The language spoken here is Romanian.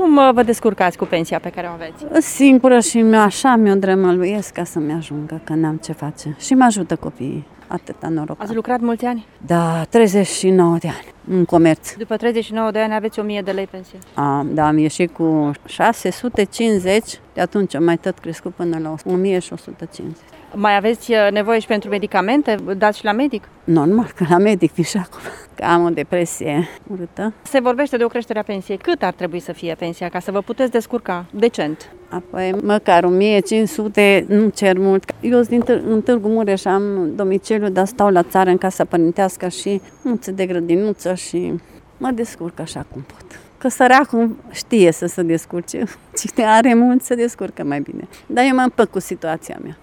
Cum vă descurcați cu pensia pe care o aveți? Singură și așa mi-o drămăluiesc ca să-mi ajungă, că n-am ce face. Și mă ajută copiii. Atâta noroc. Ați lucrat mulți ani? Da, 39 de ani în comerț. După 39 de ani aveți 1000 de lei pensie. Da, am ieșit cu 650, de atunci am mai tot crescut până la 1150. Mai aveți nevoie și pentru medicamente? Dați și la medic? Normal, că la medic vin și acum, că am o depresie urâtă. Se vorbește de o creștere a pensiei. Cât ar trebui să fie pensia ca să vă puteți descurca decent? Apoi măcar 1500, nu cer mult. Eu sunt în Târgu Mureș, am domiciliu, dar stau la țară în casa părintească și nuță de grădinuță și mă descurc așa cum pot. Că săracul știe să se descurce. Cine are mult se descurcă mai bine. Dar eu mă împăc cu situația mea.